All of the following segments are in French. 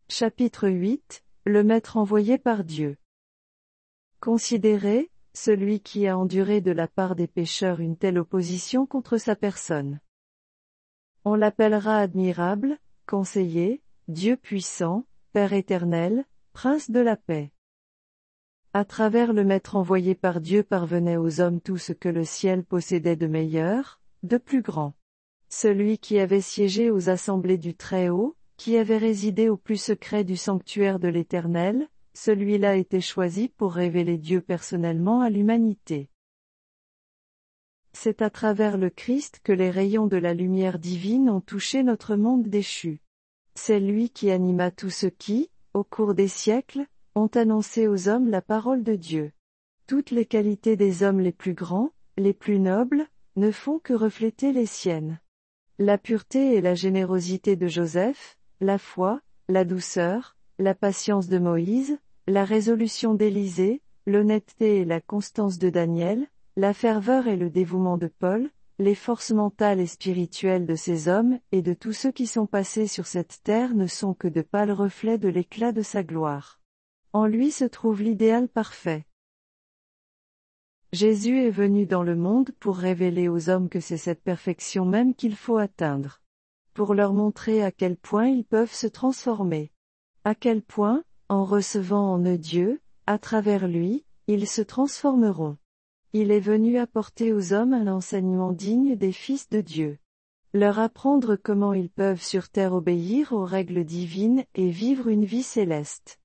Chapitre 8, Le Maître envoyé par Dieu. Considérez, celui qui a enduré de la part des pécheurs une telle opposition contre sa personne. On l'appellera admirable, conseiller, Dieu puissant, Père éternel, Prince de la paix. À travers le Maître envoyé par Dieu parvenait aux hommes tout ce que le ciel possédait de meilleur, de plus grand. Celui qui avait siégé aux assemblées du Très-Haut, qui avait résidé au plus secret du sanctuaire de l'Éternel, celui-là était choisi pour révéler Dieu personnellement à l'humanité. C'est à travers le Christ que les rayons de la lumière divine ont touché notre monde déchu. C'est lui qui anima tous ceux qui, au cours des siècles, ont annoncé aux hommes la parole de Dieu. Toutes les qualités des hommes les plus grands, les plus nobles, ne font que refléter les siennes. La pureté et la générosité de Joseph, la foi, la douceur, la patience de Moïse, la résolution d'Élisée, l'honnêteté et la constance de Daniel, la ferveur et le dévouement de Paul, les forces mentales et spirituelles de ces hommes et de tous ceux qui sont passés sur cette terre ne sont que de pâles reflets de l'éclat de sa gloire. En lui se trouve l'idéal parfait. Jésus est venu dans le monde pour révéler aux hommes que c'est cette perfection même qu'il faut atteindre. Pour leur montrer à quel point ils peuvent se transformer. À quel point, en recevant en eux Dieu, à travers lui, ils se transformeront. Il est venu apporter aux hommes un enseignement digne des fils de Dieu. Leur apprendre comment ils peuvent sur terre obéir aux règles divines et vivre une vie céleste.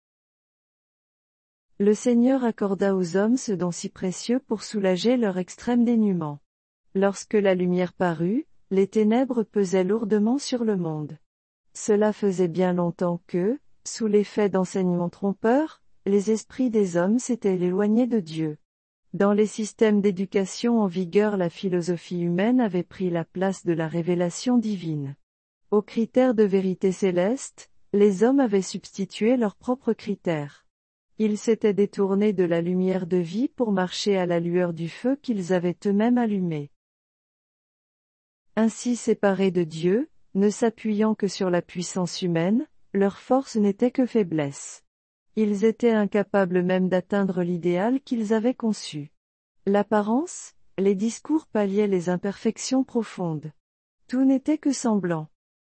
Le Seigneur accorda aux hommes ce don si précieux pour soulager leur extrême dénuement. Lorsque la lumière parut, les ténèbres pesaient lourdement sur le monde. Cela faisait bien longtemps que, sous l'effet d'enseignements trompeurs, les esprits des hommes s'étaient éloignés de Dieu. Dans les systèmes d'éducation en vigueur, la philosophie humaine avait pris la place de la révélation divine. Aux critères de vérité céleste, les hommes avaient substitué leurs propres critères. Ils s'étaient détournés de la lumière de vie pour marcher à la lueur du feu qu'ils avaient eux-mêmes allumé. Ainsi séparés de Dieu, ne s'appuyant que sur la puissance humaine, leur force n'était que faiblesse. Ils étaient incapables même d'atteindre l'idéal qu'ils avaient conçu. L'apparence, les discours palliaient les imperfections profondes. Tout n'était que semblant.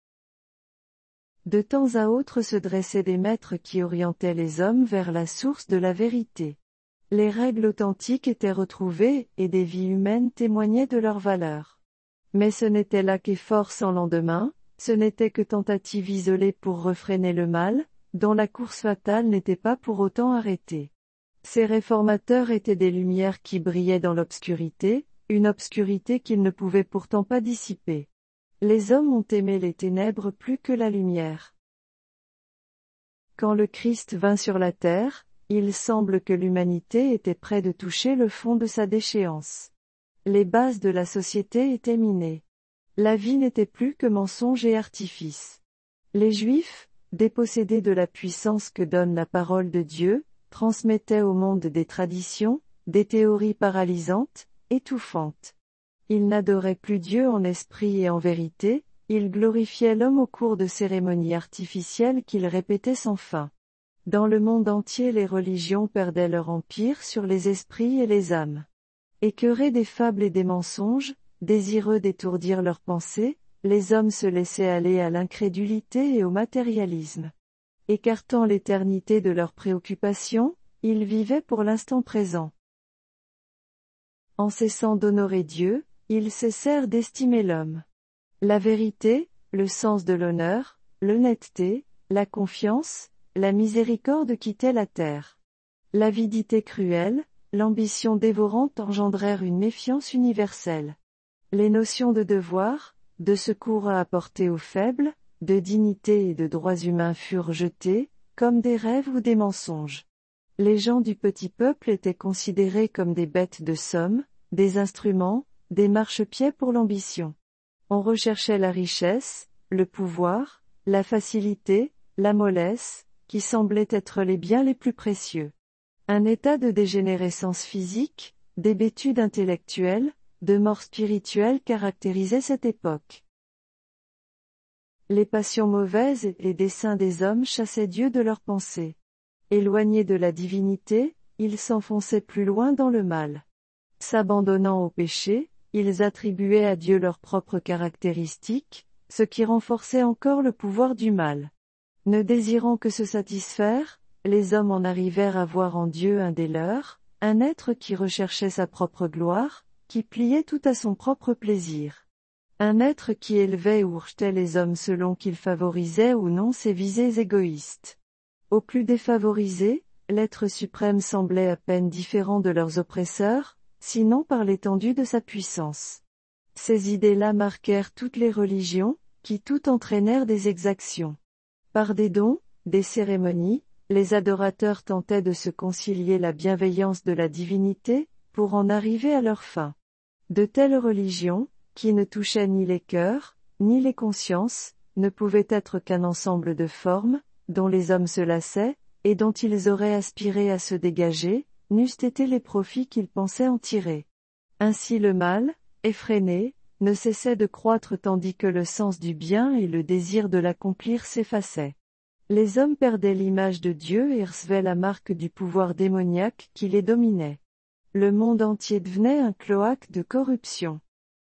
De temps à autre se dressaient des maîtres qui orientaient les hommes vers la source de la vérité. Les règles authentiques étaient retrouvées et des vies humaines témoignaient de leur valeur. Mais ce n'était là qu'efforts sans lendemain, ce n'était que tentatives isolées pour refréner le mal, dont la course fatale n'était pas pour autant arrêtée. Ces réformateurs étaient des lumières qui brillaient dans l'obscurité, une obscurité qu'ils ne pouvaient pourtant pas dissiper. Les hommes ont aimé les ténèbres plus que la lumière. Quand le Christ vint sur la terre, il semble que l'humanité était près de toucher le fond de sa déchéance. Les bases de la société étaient minées. La vie n'était plus que mensonge et artifice. Les Juifs, dépossédés de la puissance que donne la parole de Dieu, transmettaient au monde des traditions, des théories paralysantes, étouffantes. Ils n'adoraient plus Dieu en esprit et en vérité, ils glorifiaient l'homme au cours de cérémonies artificielles qu'ils répétaient sans fin. Dans le monde entier, les religions perdaient leur empire sur les esprits et les âmes. Écœurés des fables et des mensonges, désireux d'étourdir leurs pensées, les hommes se laissaient aller à l'incrédulité et au matérialisme. Écartant l'éternité de leurs préoccupations, ils vivaient pour l'instant présent. En cessant d'honorer Dieu, ils cessèrent d'estimer l'homme. La vérité, le sens de l'honneur, l'honnêteté, la confiance, la miséricorde quittaient la terre. L'avidité cruelle, l'ambition dévorante engendrèrent une méfiance universelle. Les notions de devoir, de secours à apporter aux faibles, de dignité et de droits humains furent jetées, comme des rêves ou des mensonges. Les gens du petit peuple étaient considérés comme des bêtes de somme, des instruments, des marchepieds pour l'ambition. On recherchait la richesse, le pouvoir, la facilité, la mollesse, qui semblaient être les biens les plus précieux. Un état de dégénérescence physique, d'hébétude intellectuelle, de mort spirituelle caractérisait cette époque. Les passions mauvaises et les desseins des hommes chassaient Dieu de leurs pensées. Éloignés de la divinité, ils s'enfonçaient plus loin dans le mal. S'abandonnant au péché, ils attribuaient à Dieu leurs propres caractéristiques, ce qui renforçait encore le pouvoir du mal. Ne désirant que se satisfaire, les hommes en arrivèrent à voir en Dieu un des leurs, un être qui recherchait sa propre gloire, qui pliait tout à son propre plaisir. Un être qui élevait ou rejetait les hommes selon qu'il favorisait ou non ses visées égoïstes. Aux plus défavorisés, l'être suprême semblait à peine différent de leurs oppresseurs, sinon par l'étendue de sa puissance. Ces idées-là marquèrent toutes les religions, qui toutes entraînèrent des exactions. Par des dons, des cérémonies, les adorateurs tentaient de se concilier la bienveillance de la divinité, pour en arriver à leur fin. De telles religions, qui ne touchaient ni les cœurs, ni les consciences, ne pouvaient être qu'un ensemble de formes, dont les hommes se lassaient, et dont ils auraient aspiré à se dégager, n'eussent été les profits qu'ils pensaient en tirer. Ainsi le mal, effréné, ne cessait de croître tandis que le sens du bien et le désir de l'accomplir s'effaçaient. Les hommes perdaient l'image de Dieu et recevaient la marque du pouvoir démoniaque qui les dominait. Le monde entier devenait un cloaque de corruption.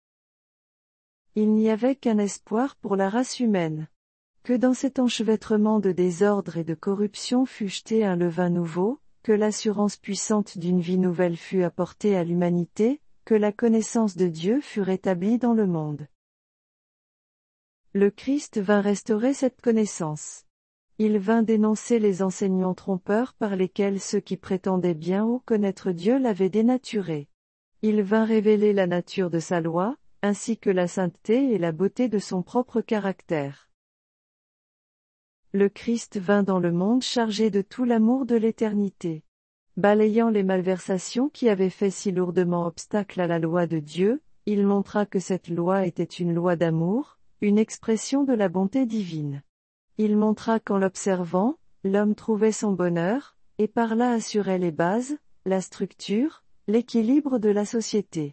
Il n'y avait qu'un espoir pour la race humaine. Que dans cet enchevêtrement de désordre et de corruption fût jeté un levain nouveau, que l'assurance puissante d'une vie nouvelle fût apportée à l'humanité, que la connaissance de Dieu fût rétablie dans le monde. Le Christ vint restaurer cette connaissance. Il vint dénoncer les enseignements trompeurs par lesquels ceux qui prétendaient bien haut connaître Dieu l'avaient dénaturé. Il vint révéler la nature de sa loi, ainsi que la sainteté et la beauté de son propre caractère. Le Christ vint dans le monde chargé de tout l'amour de l'éternité. Balayant les malversations qui avaient fait si lourdement obstacle à la loi de Dieu, il montra que cette loi était une loi d'amour, une expression de la bonté divine. Il montra qu'en l'observant, l'homme trouvait son bonheur, et par là assurait les bases, la structure, l'équilibre de la société.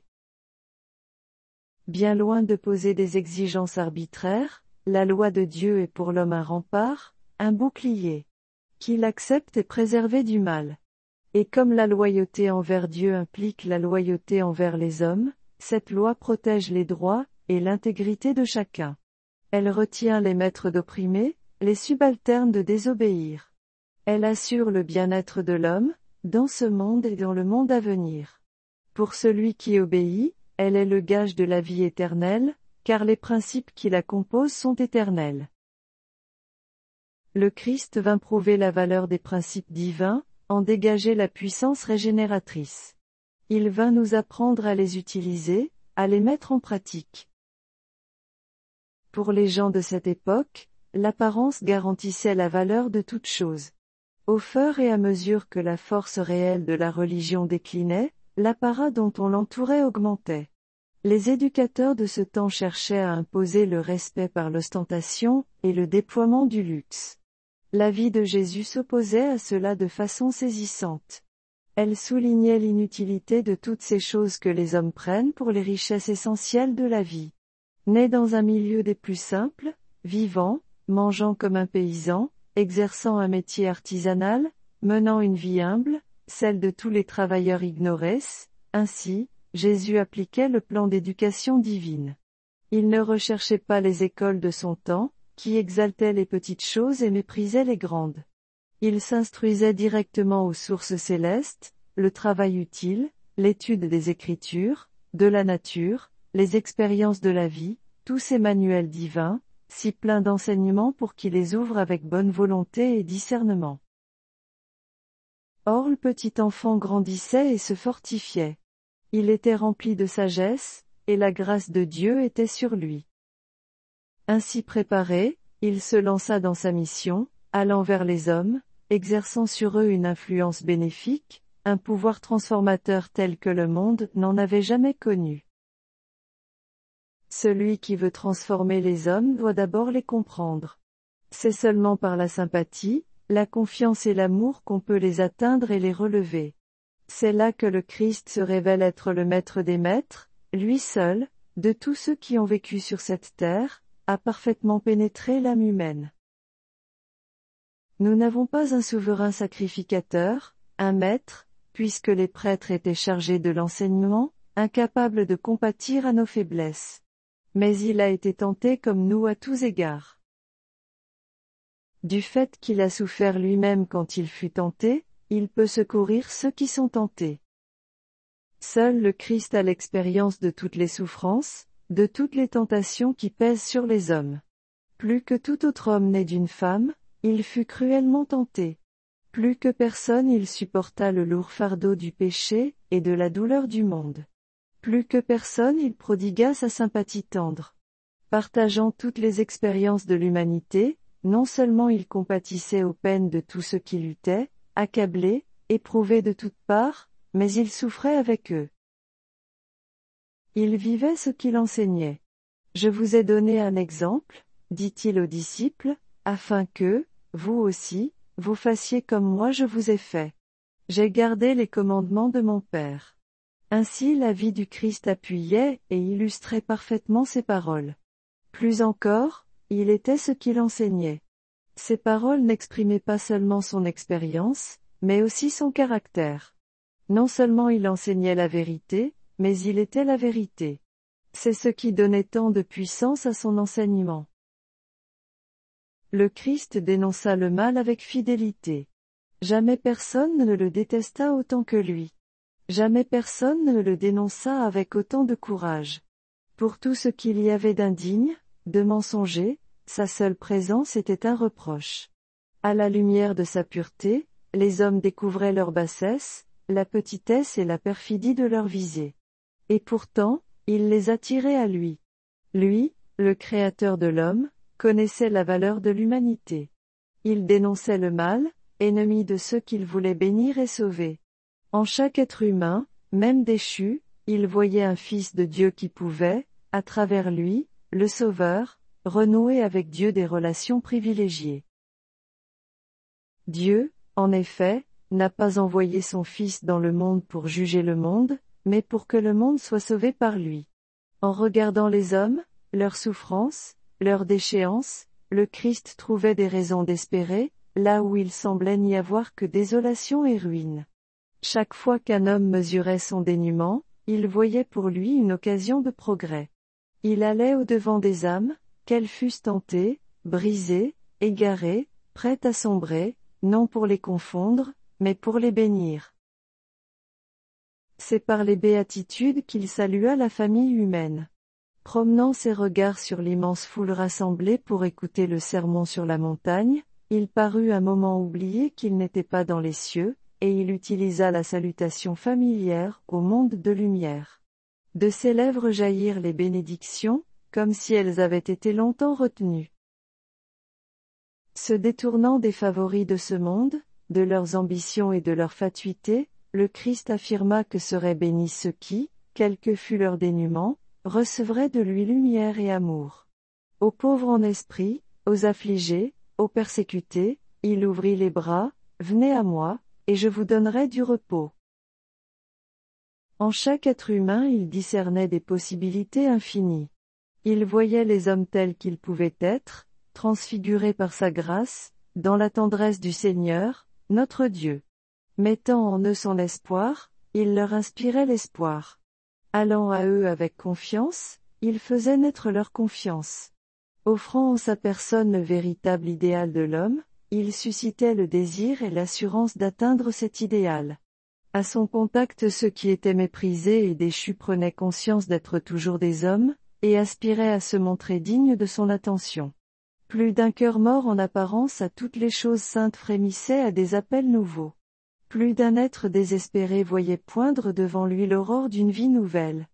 Bien loin de poser des exigences arbitraires, la loi de Dieu est pour l'homme un rempart, un bouclier. Qu'il accepte est préservé du mal. Et comme la loyauté envers Dieu implique la loyauté envers les hommes, cette loi protège les droits et l'intégrité de chacun. Elle retient les maîtres d'opprimer, les subalternes de désobéir. Elle assure le bien-être de l'homme, dans ce monde et dans le monde à venir. Pour celui qui obéit, elle est le gage de la vie éternelle, car les principes qui la composent sont éternels. Le Christ vint prouver la valeur des principes divins, en dégager la puissance régénératrice. Il vint nous apprendre à les utiliser, à les mettre en pratique. Pour les gens de cette époque, l'apparence garantissait la valeur de toute chose. Au fur et à mesure que la force réelle de la religion déclinait, l'apparat dont on l'entourait augmentait. Les éducateurs de ce temps cherchaient à imposer le respect par l'ostentation et le déploiement du luxe. La vie de Jésus s'opposait à cela de façon saisissante. Elle soulignait l'inutilité de toutes ces choses que les hommes prennent pour les richesses essentielles de la vie. Né dans un milieu des plus simples, vivant, mangeant comme un paysan, exerçant un métier artisanal, menant une vie humble, celle de tous les travailleurs ignorés, ainsi, Jésus appliquait le plan d'éducation divine. Il ne recherchait pas les écoles de son temps, qui exaltaient les petites choses et méprisaient les grandes. Il s'instruisait directement aux sources célestes, le travail utile, l'étude des Écritures, de la nature, les expériences de la vie, tous ces manuels divins, si pleins d'enseignements pour qu'il les ouvre avec bonne volonté et discernement. Or le petit enfant grandissait et se fortifiait. Il était rempli de sagesse, et la grâce de Dieu était sur lui. Ainsi préparé, il se lança dans sa mission, allant vers les hommes, exerçant sur eux une influence bénéfique, un pouvoir transformateur tel que le monde n'en avait jamais connu. Celui qui veut transformer les hommes doit d'abord les comprendre. C'est seulement par la sympathie, la confiance et l'amour qu'on peut les atteindre et les relever. C'est là que le Christ se révèle être le maître des maîtres, lui seul, de tous ceux qui ont vécu sur cette terre, a parfaitement pénétré l'âme humaine. Nous n'avons pas un souverain sacrificateur, un maître, puisque les prêtres étaient chargés de l'enseignement, incapables de compatir à nos faiblesses. Mais il a été tenté comme nous à tous égards. Du fait qu'il a souffert lui-même quand il fut tenté, il peut secourir ceux qui sont tentés. Seul le Christ a l'expérience de toutes les souffrances, de toutes les tentations qui pèsent sur les hommes. Plus que tout autre homme né d'une femme, il fut cruellement tenté. Plus que personne il supporta le lourd fardeau du péché, et de la douleur du monde. Plus que personne il prodigua sa sympathie tendre. Partageant toutes les expériences de l'humanité, non seulement il compatissait aux peines de tous ceux qui luttaient, accablés, éprouvés de toutes parts, mais il souffrait avec eux. Il vivait ce qu'il enseignait. Je vous ai donné un exemple, dit-il aux disciples, afin que, vous aussi, vous fassiez comme moi je vous ai fait. J'ai gardé les commandements de mon Père. Ainsi la vie du Christ appuyait et illustrait parfaitement ses paroles. Plus encore, il était ce qu'il enseignait. Ses paroles n'exprimaient pas seulement son expérience, mais aussi son caractère. Non seulement il enseignait la vérité, mais il était la vérité. C'est ce qui donnait tant de puissance à son enseignement. Le Christ dénonça le mal avec fidélité. Jamais personne ne le détesta autant que lui. Jamais personne ne le dénonça avec autant de courage. Pour tout ce qu'il y avait d'indigne, de mensonger, sa seule présence était un reproche. À la lumière de sa pureté, les hommes découvraient leur bassesse, la petitesse et la perfidie de leur visée. Et pourtant, il les attirait à lui. Lui, le Créateur de l'homme, connaissait la valeur de l'humanité. Il dénonçait le mal, ennemi de ceux qu'il voulait bénir et sauver. En chaque être humain, même déchu, il voyait un Fils de Dieu qui pouvait, à travers lui, le Sauveur, renouer avec Dieu des relations privilégiées. Dieu, en effet, n'a pas envoyé son Fils dans le monde pour juger le monde, mais pour que le monde soit sauvé par lui. En regardant les hommes, leurs souffrances, leurs déchéances, le Christ trouvait des raisons d'espérer, là où il semblait n'y avoir que désolation et ruine. Chaque fois qu'un homme mesurait son dénuement, il voyait pour lui une occasion de progrès. Il allait au-devant des âmes, qu'elles fussent tentées, brisées, égarées, prêtes à sombrer, non pour les confondre, mais pour les bénir. C'est par les béatitudes qu'il salua la famille humaine. Promenant ses regards sur l'immense foule rassemblée pour écouter le sermon sur la montagne, il parut un moment oublier qu'il n'était pas dans les cieux, et il utilisa la salutation familière au monde de lumière. De ses lèvres jaillirent les bénédictions, comme si elles avaient été longtemps retenues. Se détournant des favoris de ce monde, de leurs ambitions et de leur fatuité, le Christ affirma que seraient bénis ceux qui, quel que fût leur dénuement, recevraient de lui lumière et amour. Aux pauvres en esprit, aux affligés, aux persécutés, il ouvrit les bras, venez à moi, et je vous donnerai du repos. En chaque être humain il discernait des possibilités infinies. Il voyait les hommes tels qu'ils pouvaient être, transfigurés par sa grâce, dans la tendresse du Seigneur, notre Dieu. Mettant en eux son espoir, il leur inspirait l'espoir. Allant à eux avec confiance, il faisait naître leur confiance. Offrant en sa personne le véritable idéal de l'homme, il suscitait le désir et l'assurance d'atteindre cet idéal. À son contact ceux qui étaient méprisés et déchus prenaient conscience d'être toujours des hommes, et aspiraient à se montrer dignes de son attention. Plus d'un cœur mort en apparence à toutes les choses saintes frémissait à des appels nouveaux. Plus d'un être désespéré voyait poindre devant lui l'aurore d'une vie nouvelle.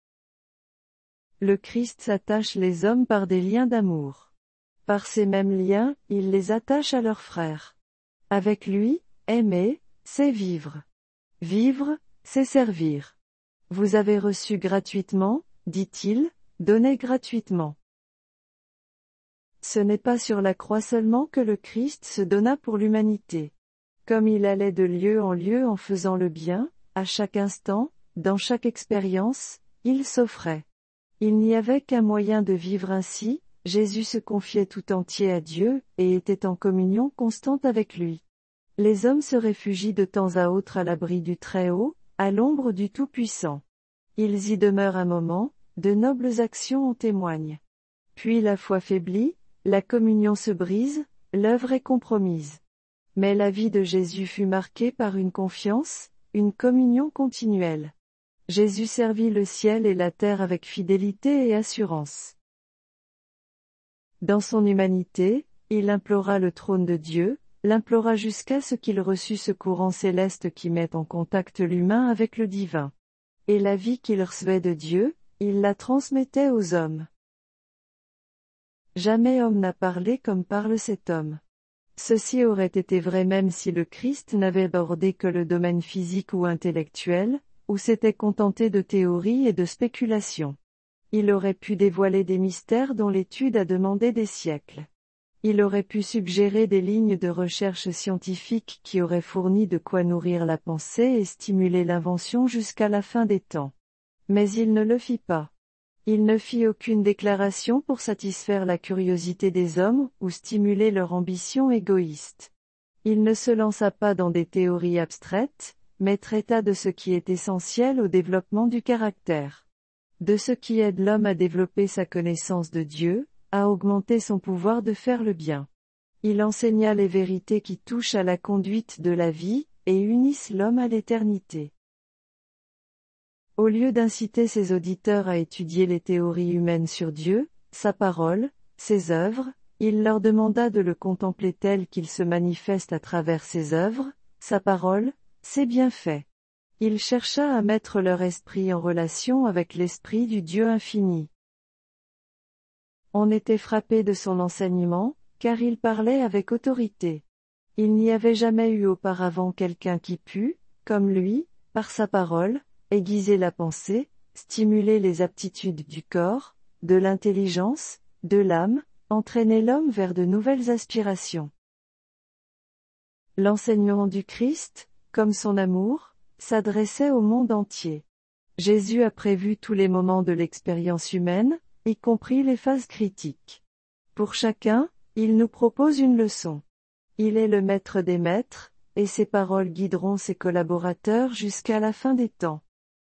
Le Christ s'attache les hommes par des liens d'amour. Par ces mêmes liens, il les attache à leurs frères. Avec lui, aimer, c'est vivre. Vivre, c'est servir. Vous avez reçu gratuitement, dit-il, donnez gratuitement. Ce n'est pas sur la croix seulement que le Christ se donna pour l'humanité. Comme il allait de lieu en lieu en faisant le bien, à chaque instant, dans chaque expérience, il s'offrait. Il n'y avait qu'un moyen de vivre ainsi, Jésus se confiait tout entier à Dieu, et était en communion constante avec lui. Les hommes se réfugient de temps à autre à l'abri du Très-Haut, à l'ombre du Tout-Puissant. Ils y demeurent un moment, de nobles actions en témoignent. Puis la foi faiblit, la communion se brise, l'œuvre est compromise. Mais la vie de Jésus fut marquée par une confiance, une communion continuelle. Jésus servit le ciel et la terre avec fidélité et assurance. Dans son humanité, il implora le trône de Dieu, l'implora jusqu'à ce qu'il reçût ce courant céleste qui met en contact l'humain avec le divin. Et la vie qu'il recevait de Dieu, il la transmettait aux hommes. Jamais homme n'a parlé comme parle cet homme. Ceci aurait été vrai même si le Christ n'avait abordé que le domaine physique ou intellectuel, ou s'était contenté de théories et de spéculations. Il aurait pu dévoiler des mystères dont l'étude a demandé des siècles. Il aurait pu suggérer des lignes de recherche scientifique qui auraient fourni de quoi nourrir la pensée et stimuler l'invention jusqu'à la fin des temps. Mais il ne le fit pas. Il ne fit aucune déclaration pour satisfaire la curiosité des hommes ou stimuler leur ambition égoïste. Il ne se lança pas dans des théories abstraites, mais traita de ce qui est essentiel au développement du caractère. De ce qui aide l'homme à développer sa connaissance de Dieu, à augmenter son pouvoir de faire le bien. Il enseigna les vérités qui touchent à la conduite de la vie, et unissent l'homme à l'éternité. Au lieu d'inciter ses auditeurs à étudier les théories humaines sur Dieu, sa parole, ses œuvres, il leur demanda de le contempler tel qu'il se manifeste à travers ses œuvres, sa parole, ses bienfaits. Il chercha à mettre leur esprit en relation avec l'esprit du Dieu infini. On était frappé de son enseignement, car il parlait avec autorité. Il n'y avait jamais eu auparavant quelqu'un qui pût, comme lui, par sa parole, aiguiser la pensée, stimuler les aptitudes du corps, de l'intelligence, de l'âme, entraîner l'homme vers de nouvelles aspirations. L'enseignement du Christ, comme son amour, s'adressait au monde entier. Jésus a prévu tous les moments de l'expérience humaine, y compris les phases critiques. Pour chacun, il nous propose une leçon. Il est le maître des maîtres, et ses paroles guideront ses collaborateurs jusqu'à la fin des temps.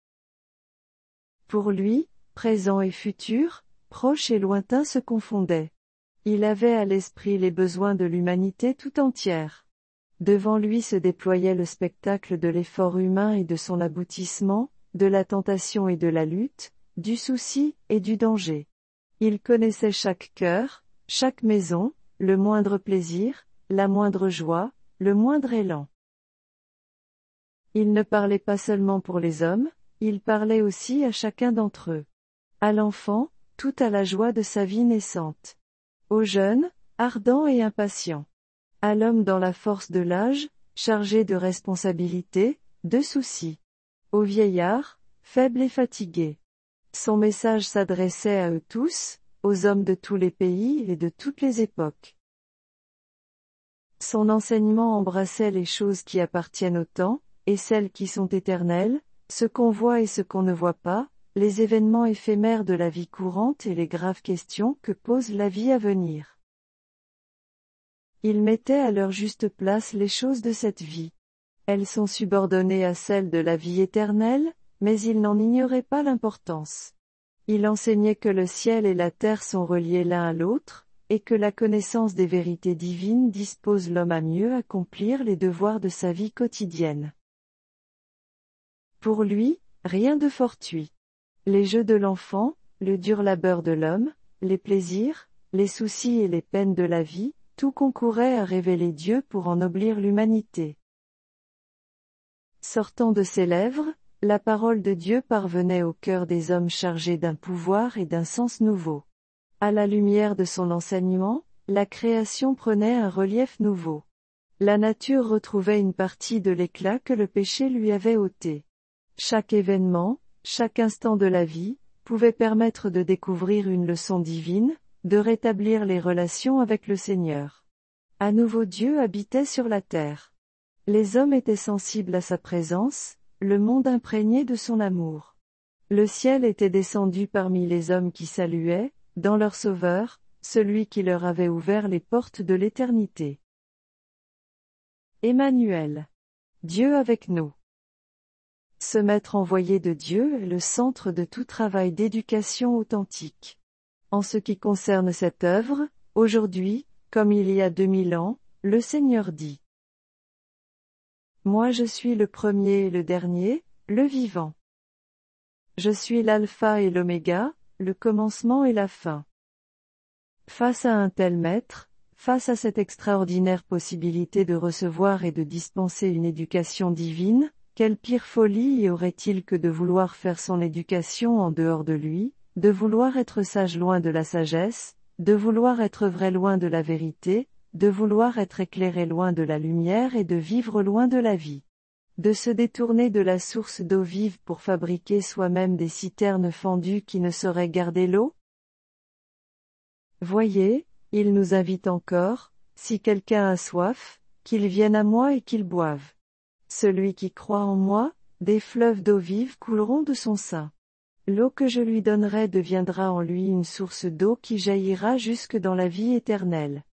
Pour lui, présent et futur, proche et lointain se confondaient. Il avait à l'esprit les besoins de l'humanité tout entière. Devant lui se déployait le spectacle de l'effort humain et de son aboutissement, de la tentation et de la lutte, du souci et du danger. Il connaissait chaque cœur, chaque maison, le moindre plaisir, la moindre joie, le moindre élan. Il ne parlait pas seulement pour les hommes, il parlait aussi à chacun d'entre eux. À l'enfant, tout à la joie de sa vie naissante. Au jeune, ardent et impatient. À l'homme dans la force de l'âge, chargé de responsabilités, de soucis. Au vieillard, faible et fatigué. Son message s'adressait à eux tous, aux hommes de tous les pays et de toutes les époques. Son enseignement embrassait les choses qui appartiennent au temps, et celles qui sont éternelles, ce qu'on voit et ce qu'on ne voit pas, les événements éphémères de la vie courante et les graves questions que pose la vie à venir. Il mettait à leur juste place les choses de cette vie. Elles sont subordonnées à celles de la vie éternelle, mais il n'en ignorait pas l'importance. Il enseignait que le ciel et la terre sont reliés l'un à l'autre, et que la connaissance des vérités divines dispose l'homme à mieux accomplir les devoirs de sa vie quotidienne. Pour lui, rien de fortuit. Les jeux de l'enfant, le dur labeur de l'homme, les plaisirs, les soucis et les peines de la vie, tout concourait à révéler Dieu pour ennoblir l'humanité. Sortant de ses lèvres, la parole de Dieu parvenait au cœur des hommes chargés d'un pouvoir et d'un sens nouveau. À la lumière de son enseignement, la création prenait un relief nouveau. La nature retrouvait une partie de l'éclat que le péché lui avait ôté. Chaque événement, chaque instant de la vie, pouvait permettre de découvrir une leçon divine, de rétablir les relations avec le Seigneur. À nouveau Dieu habitait sur la terre. Les hommes étaient sensibles à sa présence, le monde imprégné de son amour. Le ciel était descendu parmi les hommes qui saluaient, dans leur Sauveur, celui qui leur avait ouvert les portes de l'éternité. Emmanuel. Dieu avec nous. Ce maître envoyé de Dieu est le centre de tout travail d'éducation authentique. En ce qui concerne cette œuvre, aujourd'hui, comme il y a 2000 ans, le Seigneur dit: Moi je suis le premier et le dernier, le vivant. Je suis l'alpha et l'oméga, le commencement et la fin. Face à un tel maître, face à cette extraordinaire possibilité de recevoir et de dispenser une éducation divine, quelle pire folie y aurait-il que de vouloir faire son éducation en dehors de lui, de vouloir être sage loin de la sagesse, de vouloir être vrai loin de la vérité, de vouloir être éclairé loin de la lumière et de vivre loin de la vie. De se détourner de la source d'eau vive pour fabriquer soi-même des citernes fendues qui ne sauraient garder l'eau? Voyez, il nous invite encore, si quelqu'un a soif, qu'il vienne à moi et qu'il boive. Celui qui croit en moi, des fleuves d'eau vive couleront de son sein. L'eau que je lui donnerai deviendra en lui une source d'eau qui jaillira jusque dans la vie éternelle.